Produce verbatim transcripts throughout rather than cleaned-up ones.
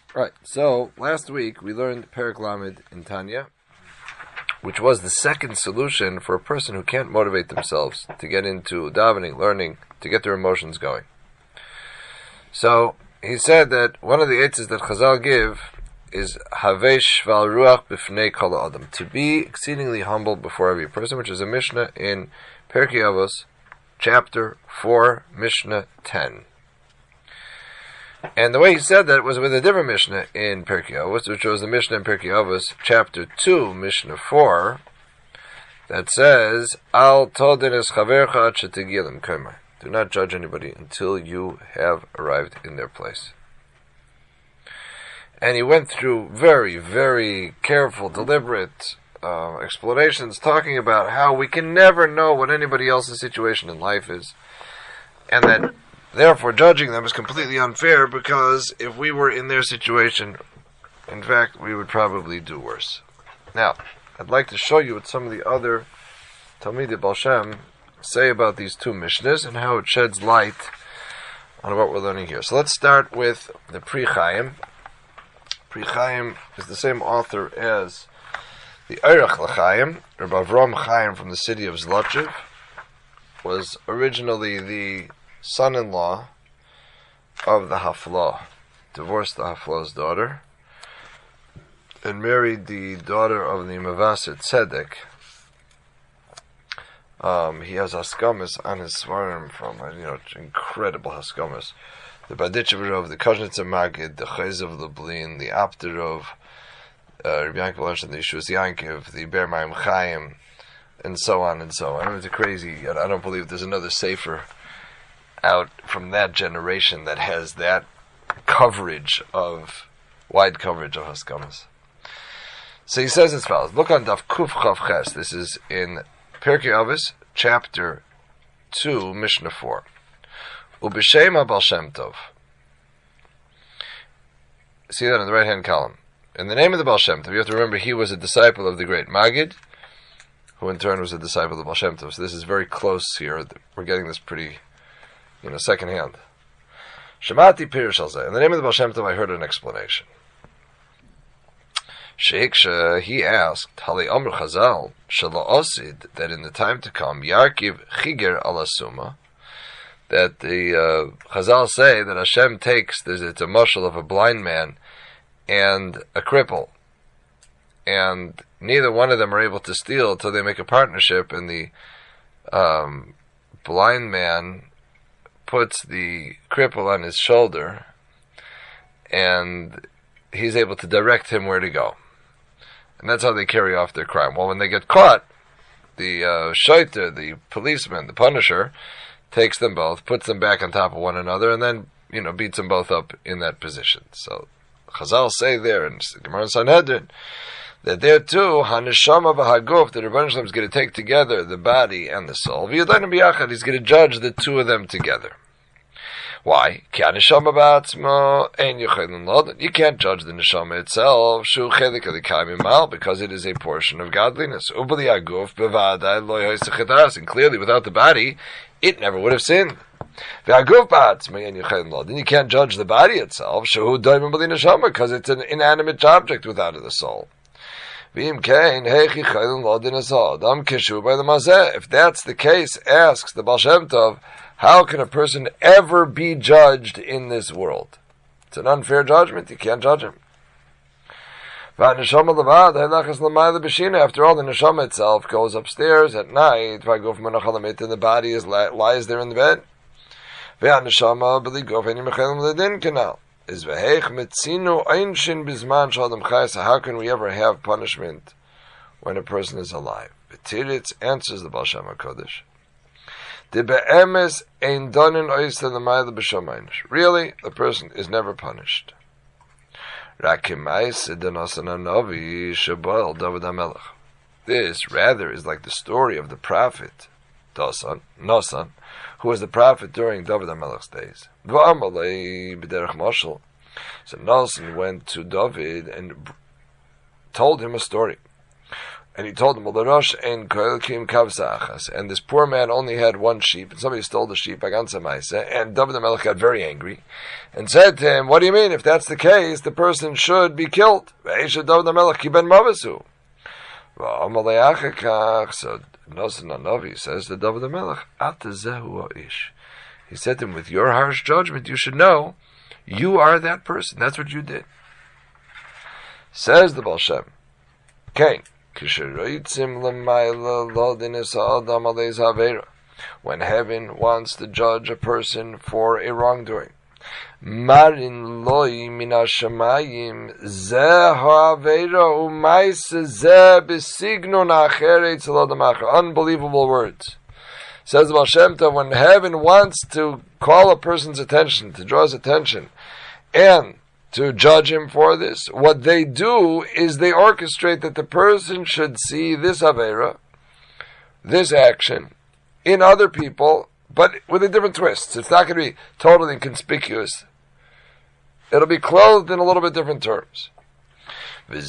Right, so last week we learned Perek Lamed in Tanya, which was the second solution for a person who can't motivate themselves to get into davening, learning, to get their emotions going. So he said that one of the eitzes that Chazal give is Havei Shval Ruach B'fnei Kol Adam, to be exceedingly humble before every person, which is a Mishnah in Pirkei Avos, chapter four, Mishnah ten. And the way he said that was with a different Mishnah in Pirkei Avos, which was the Mishnah in Pirkei Avos, chapter two, Mishnah four, that says, Al todin es chavercha shetegilim komer. Do not judge anybody until you have arrived in their place. And he went through very, very careful, deliberate uh, explanations, talking about how we can never know what anybody else's situation in life is, and that therefore judging them is completely unfair, because if we were in their situation, in fact, we would probably do worse. Now, I'd like to show you what some of the other Talmidei Baal Shem say about these two Mishnahs and how it sheds light on what we're learning here. So let's start with the Pri Chaim. Pri Chaim is the same author as the Eirach L'Chaim. Rabbi Avram Chaim from the city of Zlotchev was originally the son-in-law of the Haflah, divorced the Haflah's daughter, and married the daughter of the Mavasid Tzedek. Um, he has haskamas on his svarim from, you know, incredible haskamas. The Badicheverov, the Koznitzer Magid, the Chayzav Lublin, the Apterov, uh, Rabbi Yankel Larson, the Yeshua Yankiv, the Ber Mayim Chaim, and so on and so on. I mean, it's a crazy, I don't believe there's another sefer out from that generation that has that coverage of, wide coverage of haskamas. So he says as follows, look on Daf Kuf Chav Ches, this is in Pirkei Avos, chapter two, Mishnah four. Ub'shem Baal Shem Tov. See that in the right-hand column. In the name of the Baal Shem Tov, you have to remember he was a disciple of the great Magid, who in turn was a disciple of the Baal Shem Tov. So this is very close here. We're getting this pretty, you know, second-hand. Shemati Pirush al Zeh. In the name of the Baal Shem Tov, I heard an explanation. Sheiksha, he asked, Hali Amr Chazal, Shala Osid, that in the time to come, Yarkiv Chiger ala Suma, that the uh, Chazal say that Hashem takes, there's, it's a mashal of a blind man and a cripple, and neither one of them are able to steal until they make a partnership, and the um, blind man puts the cripple on his shoulder, and he's able to direct him where to go. And that's how they carry off their crime. Well, when they get caught, the uh, shaiter, the policeman, the punisher, takes them both, puts them back on top of one another, and then, you know, beats them both up in that position. So, Chazal say there in Gemara Sanhedrin that there too, Haneshama v'Haguf, the Rebbeinu Shalom is going to take together the body and the soul. V'yadayim b'yachad, he's going to judge the two of them together. Why? You can't judge the neshama itself, because it is a portion of godliness. And clearly, without the body, it never would have sinned. Then you can't judge the body itself, because it's an inanimate object without the soul. If that's the case, asks the Baal Shem Tov, how can a person ever be judged in this world? It's an unfair judgment. You can't judge him. After all, the neshama itself goes upstairs at night, and the body is lies there in the bed. How can we ever have punishment when a person is alive? B'tiritz answers the Baal Shem HaKodesh. Really, the person is never punished. This, rather, is like the story of the prophet Nosan, Nosan, who was the prophet during David HaMelech's days. So Nosan went to David and told him a story. And he told him, well, the Rosh ein koil kim kavsa achas. And this poor man only had one sheep, and somebody stole the sheep, agansa ma'aseh, and David HaMelech got very angry, and said to him, what do you mean? If that's the case, the person should be killed. Ve'esha David HaMelech ki ben mavasu. So, Nosan HaNavi says to David HaMelech, Ata zehu ha'ish. He said to him, with your harsh judgment, you should know, you are that person. That's what you did. Says the Baal Shem, Kain, when heaven wants to judge a person for a wrongdoing, Marin loy min hashamayim zeh ha'avera u'maisa zeh b'signon acheret tzalodam acher. Unbelievable words. Says the Baal Shem Tov, when heaven wants to call a person's attention, to draw his attention, and to judge him for this, what they do is they orchestrate that the person should see this avera, this action, in other people, but with a different twist. It's not going to be totally inconspicuous. It'll be clothed in a little bit different terms. And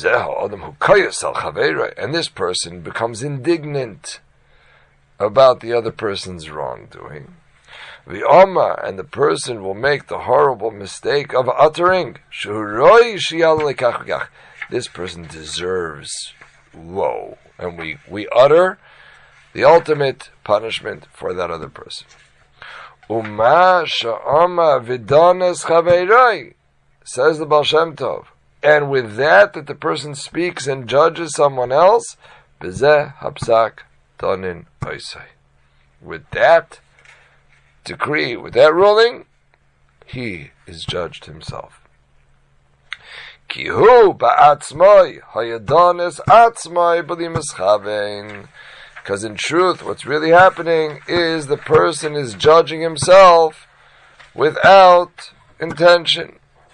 this person becomes indignant about the other person's wrongdoing. And the person will make the horrible mistake of uttering, this person deserves woe. And we, we utter the ultimate punishment for that other person. Says the Baal Shem Tov. And with that, that the person speaks and judges someone else, with that decree, with that ruling, he is judged himself. Because in truth, what's really happening is the person is judging himself without intention.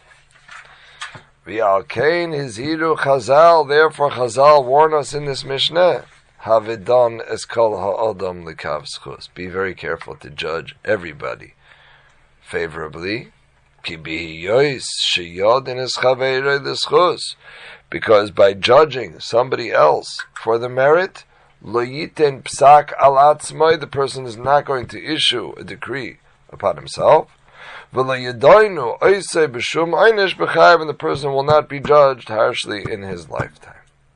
V'alkein hiziru Chazal, therefore Chazal warn us in this Mishnah, Havidan es kol ha'adam likav schus. Be very careful to judge everybody favorably. Ki bihi yois sheyodin es chaveiroi l'schus. Because by judging somebody else for the merit, lo yiten psak al atzmai, the person is not going to issue a decree upon himself. V'lo yedoinu oisei b'shum einish b'chayv, and the person will not be judged harshly in his lifetime.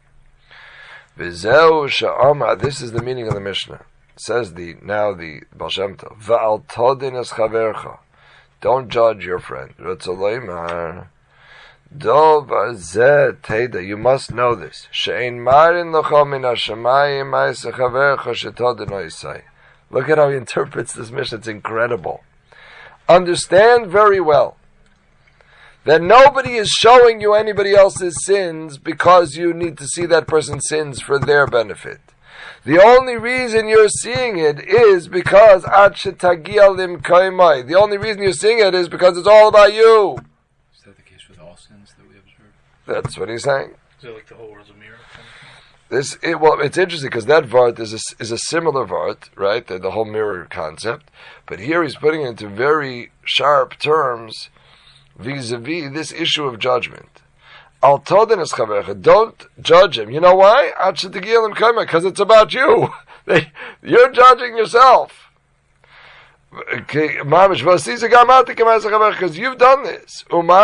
V'zeu sha'ama, this is the meaning of the Mishnah. It says the now the Baal Shem Tov, v'al todin es chavercha, don't judge your friend. Rotzoloimar dov zeh teda, you must know this. She'ein marin locha min hashamayim ma'aseh chavercha shetodin oisai. Look at how he interprets this Mishnah. It's incredible. Understand very well that nobody is showing you anybody else's sins because you need to see that person's sins for their benefit. The only reason you're seeing it is because ad shetagia lim kaimai. The only reason you're seeing it is because it's all about you. Is that the case with all sins that we observe? That's what he's saying. Is it like the whole world's a mirror? This it, well, it's interesting because that vart is a, is a similar vart, right? The, the whole mirror concept, but here he's putting it into very sharp terms vis-a-vis this issue of judgment. Al todin es chavercha, don't judge him. You know why? Because it's about you. You're judging yourself. Because you've done this.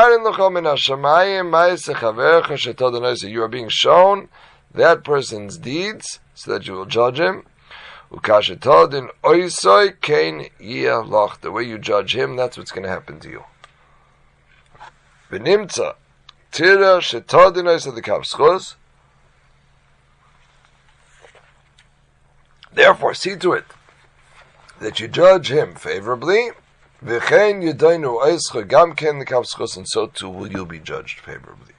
You are being shown that person's deeds so that you will judge him. The way you judge him, that's what's going to happen to you. Therefore, see to it that you judge him favorably, and so too will you be judged favorably.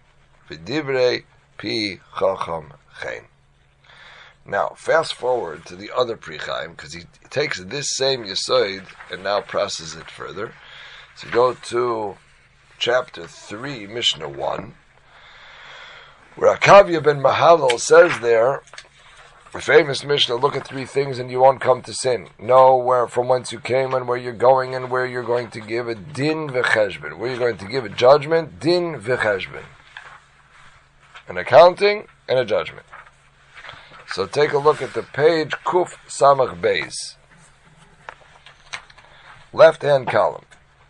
Now, fast forward to the other Pri Chaim, because he takes this same Yesod and now presses it further. So go to chapter three, Mishnah one, where Akavya ben Mahalal says there, the famous Mishnah, look at three things and you won't come to sin. Know where, from whence you came and where you're going and where you're going to give a din v'cheshbon. Where you're going to give a judgment, din v'cheshbon. An accounting and a judgment. So take a look at the page Kuf Samach Beis. Left-hand column.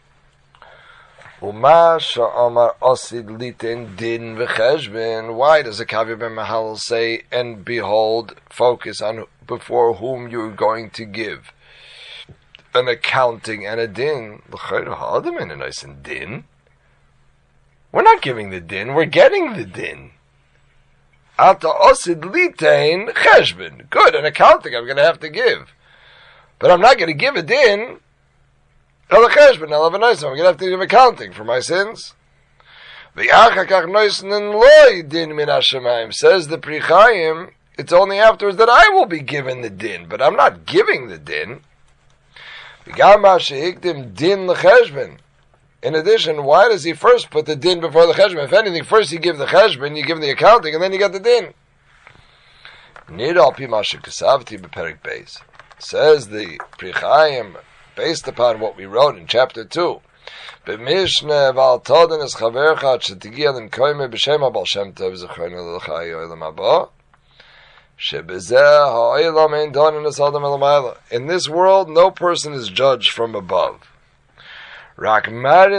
Uma sha'amar osid litin din v'cheshbin. Why does the Kavya ben Mahal say, and behold, focus on before whom you're going to give an accounting and a din? Din? We're not giving the din, we're getting the din. Alta osid litain cheshbin. Good, an accounting I'm going to have to give. But I'm not going to give a din. El cheshbin, el avanoisim. I'm going to have to give accounting for my sins. V'yachakach noisnin loy din min hashemayim. Says the Pri Chaim, it's only afterwards that I will be given the din, but I'm not giving the din. V'gam ha'shehikdim din l'cheshbin. In addition, why does he first put the din before the cheshbon? If anything, first you give the cheshbon, you give the accounting, and then you get the din. Nid al pi masha kasavti beperik beis. Says the Pri Chaim, based upon what we wrote in chapter two. B'mishne v'al toden es chavercha shetigia lim koime b'shem ha'bal shem tov zechroinu l'chai oilam haba. Shebezeh ha'oilam ein donen es adam elamayla. In this world, no person is judged from above. What they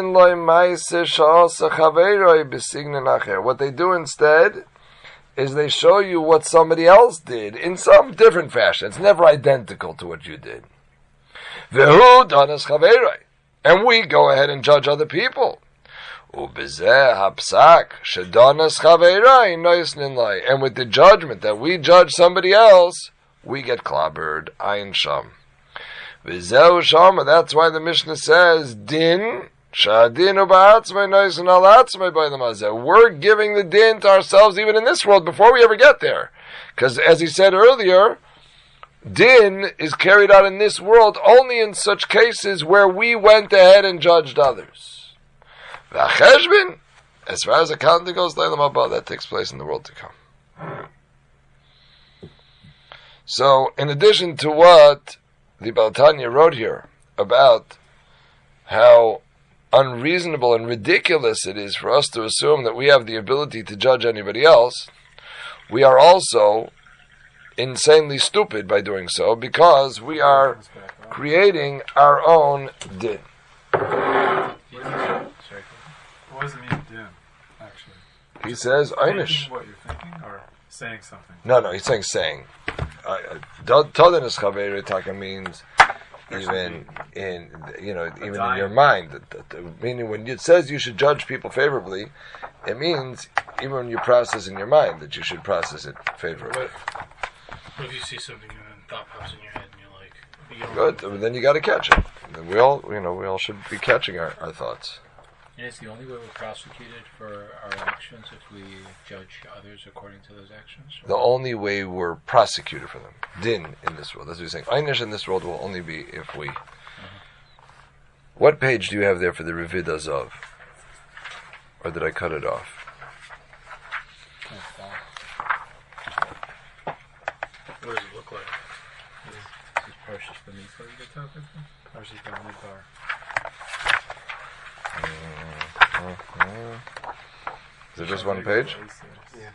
do instead is they show you what somebody else did in some different fashion. It's never identical to what you did. And we go ahead and judge other people. And with the judgment that we judge somebody else, we get clobbered. Ayin Sham. V'zeu shama. That's why the Mishnah says, din, shadinu ba'atzmai nois and alatzmai by the mazeh. We're giving the din to ourselves even in this world before we ever get there. Because as he said earlier, din is carried out in this world only in such cases where we went ahead and judged others. V'acheshbin, as far as accounting goes, leilam haba, that takes place in the world to come. So, in addition to what the Baal Tanya wrote here about how unreasonable and ridiculous it is for us to assume that we have the ability to judge anybody else, we are also insanely stupid by doing so, because we are creating our own din. What does it mean, din, actually? He says, Einish. What you're thinking, or saying something? No, no, he's saying saying. Toden is chaveri taka means even in, you know, even in your mind. Meaning when it says you should judge people favorably, it means even when you process in your mind that you should process it favorably. What, what if you see something and then thought pops in your head and you're like, you don't good, know. Then you got to catch it. And we all, you know, we all should be catching our, our thoughts. And it's the only way we're prosecuted for our actions if we judge others according to those actions? Or? The only way we're prosecuted for them. Din in this world. That's what he's saying. Einish in this world will only be if we... Uh-huh. What page do you have there for the Revid Azov? Or did I cut it off? What does it look like? Is this Parshas Bamidbar you're talking about? Parshas Bamidbar. Uh-huh. Is it just one page? Yeah.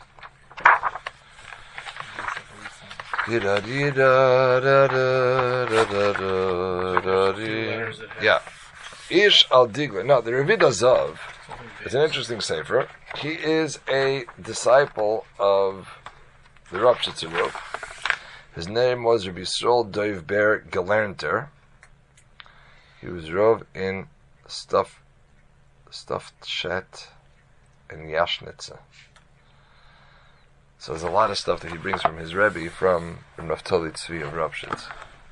Yeah. Ish al Digla. No, the Revid Azov is an interesting sefer. He is a disciple of the Rav Shitzer. His name was Rabbi Yisrael Dov Ber Gelernter. He was Rav in Stuff Stuffed Shet and Yashnitza. So there's a lot of stuff that he brings from his Rebbe from Naftali Tzvi of Ropshitz.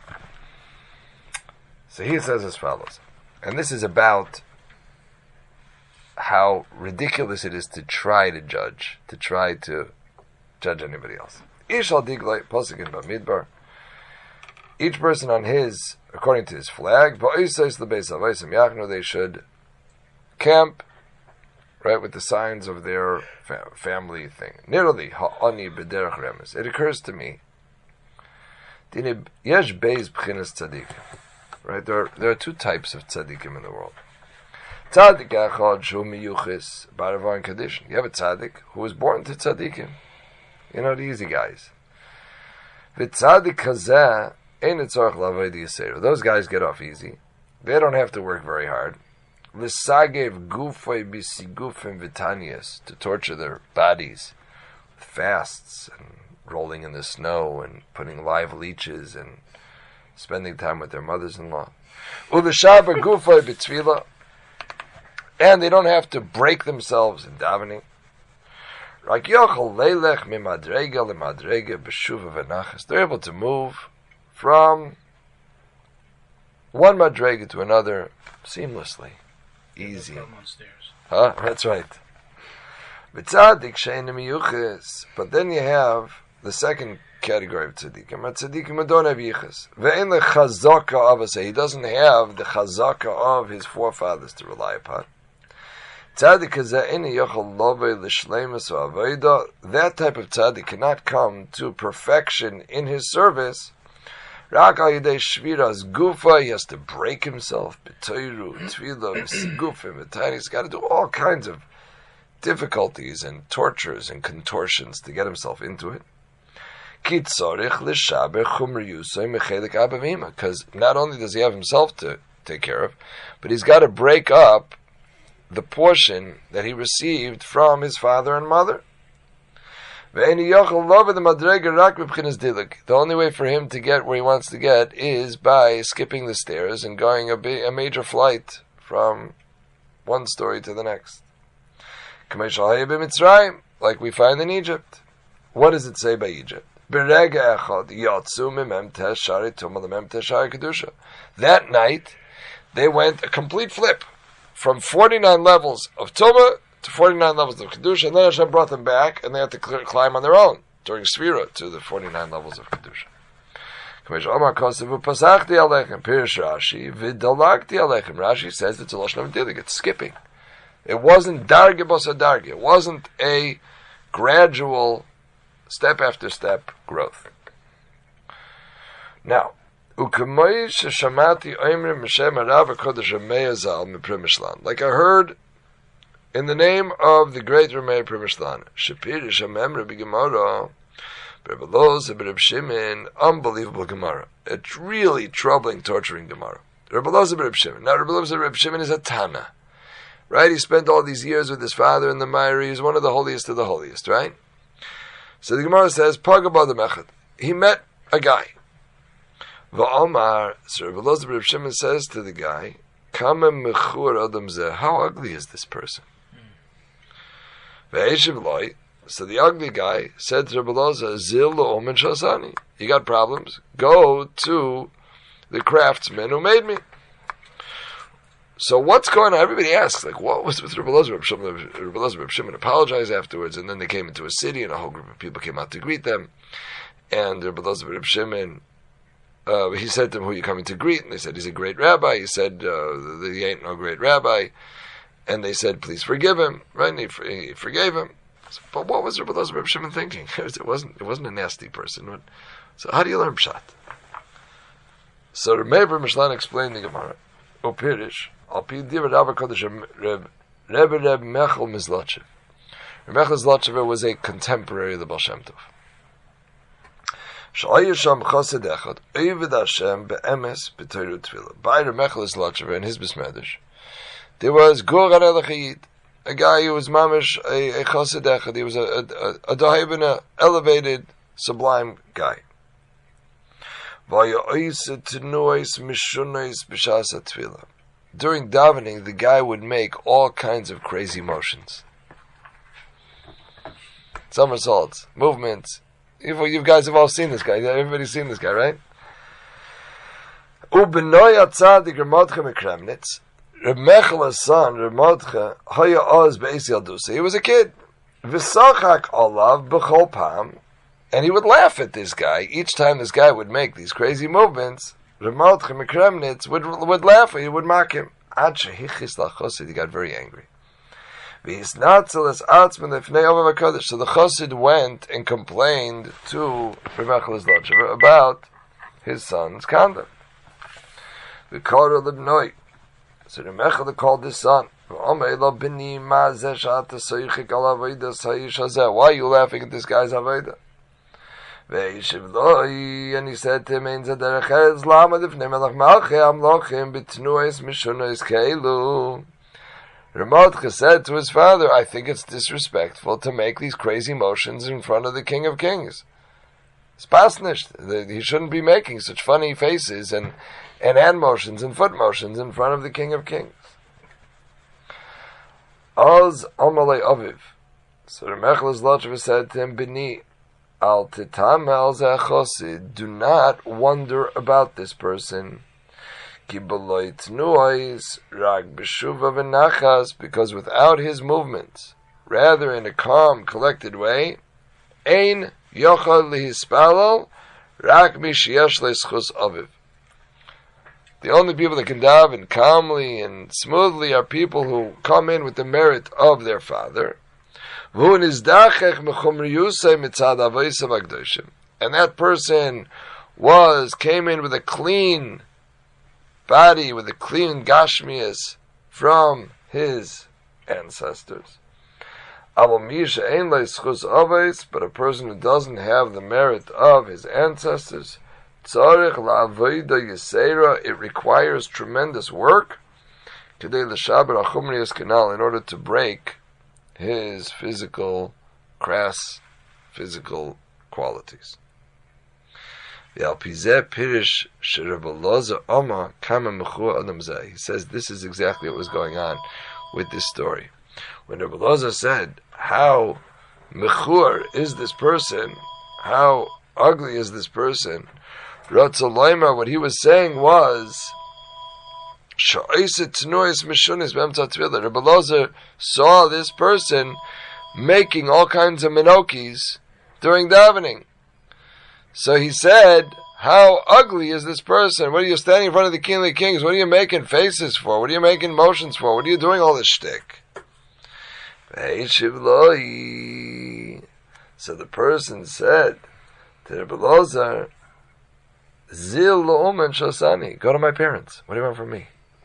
So he says as follows, and this is about how ridiculous it is to try to judge, to try to judge anybody else. Ish al diglai posik in Bamidbar. Each person on his, according to his flag, they should camp, right, with the signs of their fa- family thing. Nirali ha'ani b'derech remes. It occurs to me, yesh beis b'chinas tzadikim. Right, there are, there are two types of tzadikim in the world. Tzadik echad shu miyuchis b'arava and kaddish. You have a tzadik who was born to tzadikim. You know, the easy guys. V'tzadik hazeh ein etzorach l'avodah yisera. Those guys get off easy. They don't have to work very hard. L'sagev gufay bisigufim v'tanias, to torture their bodies with fasts and rolling in the snow and putting live leeches and spending time with their mothers-in-law. U'v'shaba gufay b'tfila, and they don't have to break themselves in davening. They're able to move from one madrega to another seamlessly, easy. Huh? That's right. But then you have the second category of tzaddikim. Tzaddikim don't have yichus. He doesn't have the chazaka of his forefathers to rely upon. That type of tzaddik cannot come to perfection in his service. He has to break himself. He's got to do all kinds of difficulties and tortures and contortions to get himself into it. Because not only does he have himself to take care of, but he's got to break up the portion that he received from his father and mother. The only way for him to get where he wants to get is by skipping the stairs and going a, big, a major flight from one story to the next. Like we find in Egypt. What does it say by Egypt? That night, they went a complete flip from forty-nine levels of Tumah to forty-nine levels of Kedusha, and then Hashem brought them back, and they had to cl- climb on their own during Sfira to the forty-nine levels of Kedusha. Rashi says it's a Lashon of Dilig, it's skipping. It wasn't Darge Bosa Darge, it wasn't a gradual, step after step growth. Now, like I heard in the name of the great Rameh Primishlan, Shapirish Amem Rabbi Gemara, Rabbi Loz, Rabbi Shimon, unbelievable Gemara. It's really troubling, torturing Gemara. Rabbi Loz, Rabbi Shimon. Now, Rabbi Loz, Rabbi Shimon is a Tana, right? He spent all these years with his father in the Meiri. He's one of the holiest of the holiest, right? So the Gemara says, Pagabah the Mechad. He met a guy. Va'omar, so Rabbi Loz, Rabbi Shimon says to the guy, Kama mechur adam zeh, how ugly is this person? Ve'eshiv loy, so the ugly guy said to Rabbi Loz, Zil lo'omen shasani. You got problems? Go to the craftsman who made me. So what's going on? Everybody asks, like, what was with Rabbi Loz? Rabbi Shimon, Rabbi Loz, Rabbi Shimon apologized afterwards, and then they came into a city, and a whole group of people came out to greet them. And Rabbi Loz, Rabbi Shimon, Uh, he said to them, who are you coming to greet? And they said, he's a great rabbi. He said, uh, he ain't no great rabbi. And they said, please forgive him. Right? And he, for, he forgave him. So, but what was Rabbi Loz, Rabbi Shimon thinking? It wasn't, it wasn't a nasty person. So how do you learn Pshat? So Rameh Mishlan explained the Gemara. O Pirish, Al Pi Divrei Rav HaKodesh Reb Reb Mechel Mizlotchev. Reb Mechel Mizlotchev was a contemporary of the Baal Shem Tov. By Reb Mechel Mizlotchev and his Bismedish, there was Gur Gan Elachayid, a guy who was mamish, a, a chassid echad. He was a, a, a dahiv, an elevated, sublime guy. During davening, the guy would make all kinds of crazy motions. Somersaults, movements. You, you guys have all seen this guy. Everybody's seen this guy, right? Ubenoy atzadik Ramodcha Mekremnitz. Reb Mechela's son, Reb Mordcha, Haya Oz Be'esi Aldusa. He was a kid. V'sachak olav b'chol pam. And he would laugh at this guy. Each time this guy would make these crazy movements, Reb Mordcha Mekremnitz would, would laugh, he would mock him. Ad shehichis la'chosid, he got very angry. So the Chassid went and complained to Reb Mechel Mizlotchev about his son's conduct. The Korah Libnoi. So Reb Mechel called his son. Why are you laughing at this guy's avodah? Ve'yishiv loi, and he said to him, Ein zeh derech eretz lama lifnei melech malchei amlochim b'tnuos mishunos keilu. Ramotcha said to his father, I think it's disrespectful to make these crazy motions in front of the King of Kings. It's pasnished. He shouldn't be making such funny faces and, and hand motions and foot motions in front of the King of Kings. Oz Amalei Aviv. So Ramechel Zlotchev said to him, Bini, Al titamel zechosid, do not wonder about this person. Because without his movements, rather in a calm, collected way, ein yochal lihispalal rak mi sheyesh leschus aviv. The only people that can daven calmly and smoothly are people who come in with the merit of their father. And that person was came in with a clean body, with a clean gashmias from his ancestors. But a person who doesn't have the merit of his ancestors, it requires tremendous work in order to break his physical, crass, physical qualities. He says this is exactly what was going on with this story. When Rebbe Loza said, how mechur is this person, how ugly is this person, Ratzalaima, what he was saying was, Rebbe Loza saw this person making all kinds of minokis during davening. So he said, how ugly is this person? What are you standing in front of the King of the Kings? What are you making faces for? What are you making motions for? What are you doing all this shtick? So the person said to Rebbe Loza, Zil lo'umen shosani, go to my parents. What do you want from me?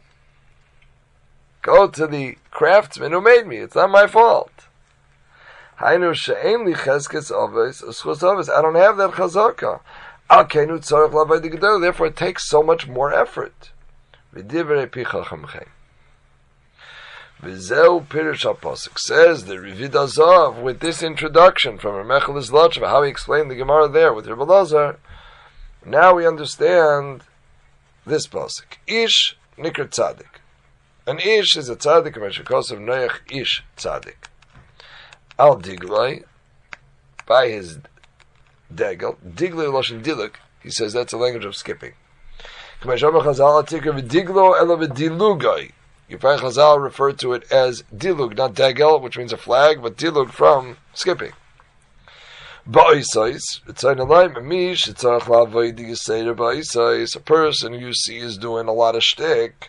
Go to the craftsman who made me. It's not my fault. I don't have that chazaka. Therefore, it takes so much more effort. V'zeu Pirush HaPosuk says the Rivid Azov with this introduction from Ramechel Zlotchev, how he explained the Gemara there with Rebbe Loza. Now we understand this posuk. Ish nikr tzaddik. An ish is a tzaddik, Meshikosav Noach ish tzaddik. Al digloi, by his degel, digloi loshen diluk, he says that's a language of skipping. You find Chazal referred to it as dilug, not degel, which means a flag, but dilug from skipping. Ba'isais, a person you see is doing a lot of shtick,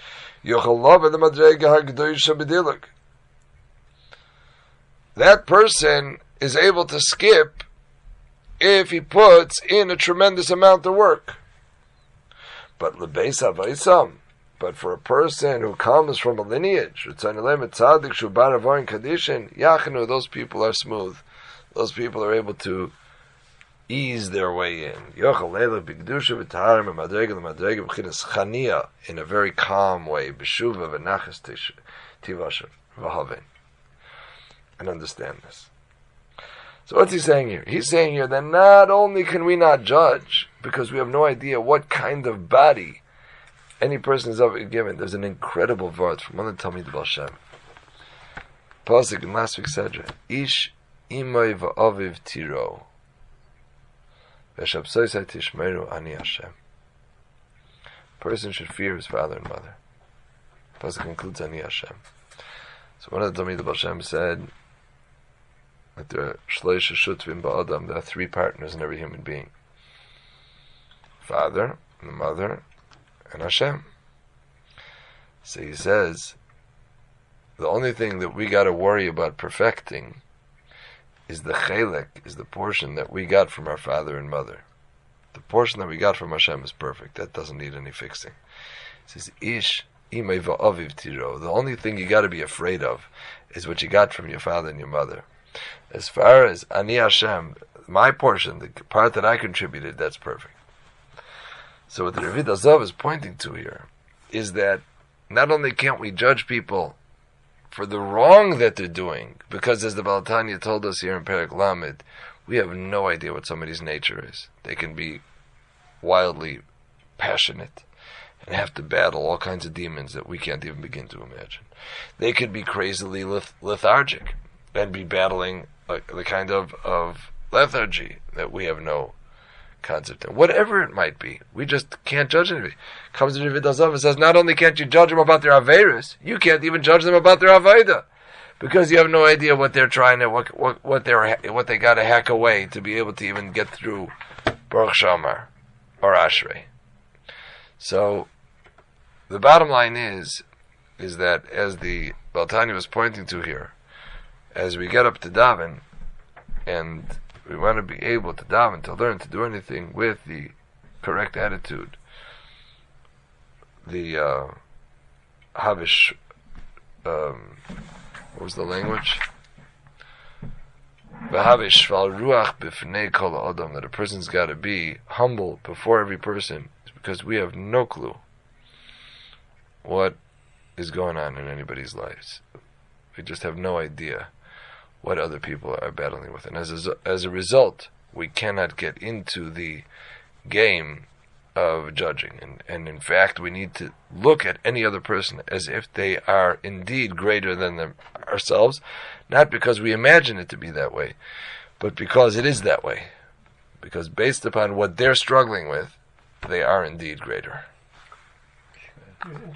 that person is able to skip if he puts in a tremendous amount of work. But but for a person who comes from a lineage, those people are smooth. Those people are able to ease their way in. In a very calm way. And understand this. So what's he saying here? He's saying here that not only can we not judge, because we have no idea what kind of body any person is given. There's an incredible verse from one of the Talmid Baal Shem. Pasuk in last week's Sedra. Ish imay va'aviv tiro. V'shabsoisai tishmeru ani Hashem. Person should fear his father and mother. Pasuk includes ani Hashem. So one of the Talmid Baal Shem said that there are shloisha shutvim ba'adam. There are three partners in every human being: father, and mother, and Hashem. So he says, the only thing that we got to worry about perfecting is the chelek, is the portion that we got from our father and mother. The portion that we got from Hashem is perfect. That doesn't need any fixing. He says, Ish imay va'aviv tiro. The only thing you got to be afraid of is what you got from your father and your mother. As far as Ani Hashem, my portion, the part that I contributed, that's perfect. So what the Rebbe Azav is pointing to here is that not only can't we judge people for the wrong that they're doing, because as the Baal Tanya told us here in Perek Lamed, we have no idea what somebody's nature is. They can be wildly passionate and have to battle all kinds of demons that we can't even begin to imagine. They could be crazily leth- lethargic and be battling like the kind of, of lethargy that we have no concept of. Whatever it might be, we just can't judge anybody. Comes to Rebbe Azav and says, not only can't you judge them about their Averis, you can't even judge them about their Avaida, because you have no idea what they're trying to, what what, what they're what they got to hack away to be able to even get through Baruch Shamar or Ashrei. So the bottom line is, is that as the Baal Tanya was pointing to here, as we get up to daven, and we want to be able to daven, to learn to do anything with the correct attitude, the uh, Havish, um, what was the language? V'havish val ruach b'fnei kol adam, that a person's got to be humble before every person, because we have no clue what is going on in anybody's lives. We just have no idea what other people are battling with, and as a, as a result, we cannot get into the game of judging. And, and in fact, we need to look at any other person as if they are indeed greater than them, ourselves, not because we imagine it to be that way, but because it is that way. Because based upon what they're struggling with, they are indeed greater.